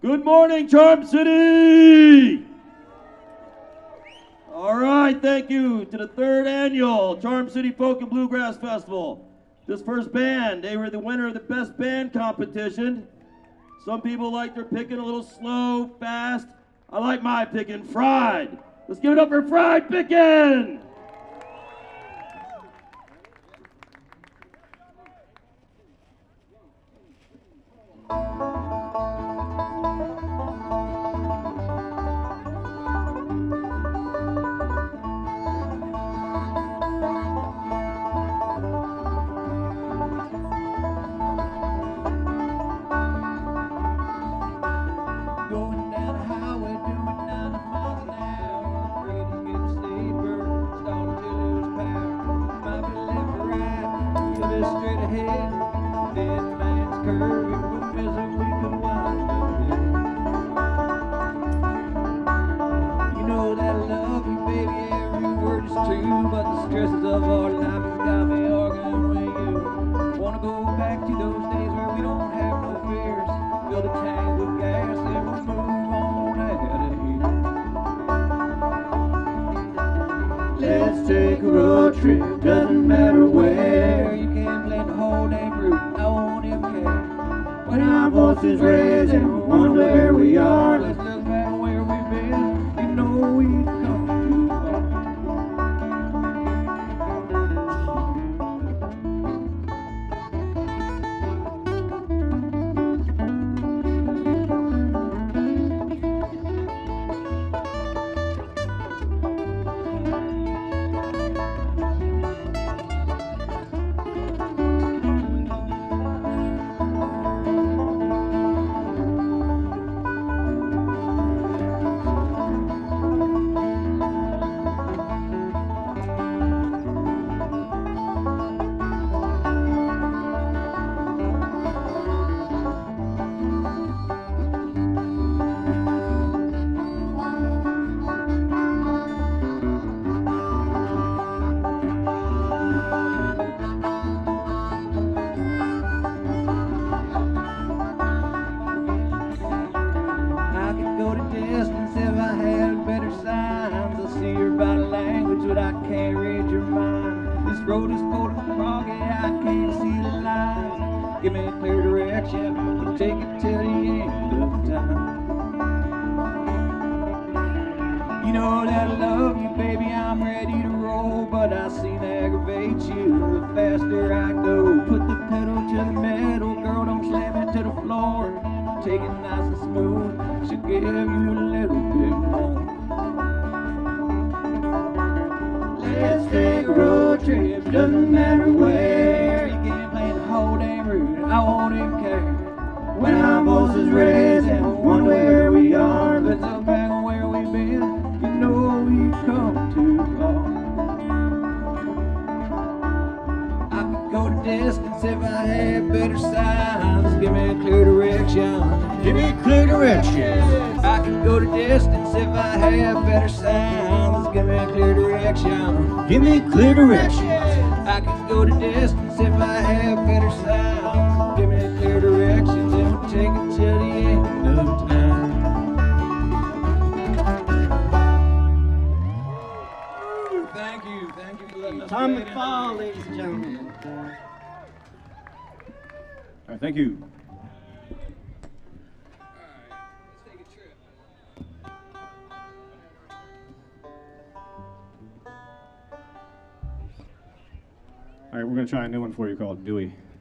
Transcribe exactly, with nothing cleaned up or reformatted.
Good morning, Charm City! All right, thank you to the third annual Charm City Folk and Bluegrass Festival. This first band, they were the winner of the best band competition. Some people like their picking a little slow, fast. I like my picking fried. Let's give it up for Fried Pickin'! Let's take a road trip, doesn't matter where. You can play the whole damn route, I won't even care. When our voices raise and we wonder where we are, let's look back where we've been, you know we've come too far. But I can't read your mind. This road is cold and foggy, I can't see the lines. Give me a clear direction, we'll take it till the end of time. You know that I love you, baby, I'm ready to roll, but I seem to aggravate you the faster I go. Put the pedal to the metal, girl, don't slam it to the floor. Take it nice and smooth, she'll give you a little bit more. Let's take a road trip, doesn't matter where. You can play the whole damn route, I won't even care. When our voices raise and we wonder where we are, let's look back on where we've been, you know we've come too far. I could go the distance if I had better signs. Give me a clear direction, give me a clear direction. I could go the distance if I had better signs. Give me a clear direction, give me a clear direction. I could go the distance if I had better signs. Give me a clear direction, then we'll take it till the end of time. Ooh, thank you, thank you for letting us Tom play McFall, ladies and gentlemen. All right, thank you. All right, we're going to try a new one for you called Dewey.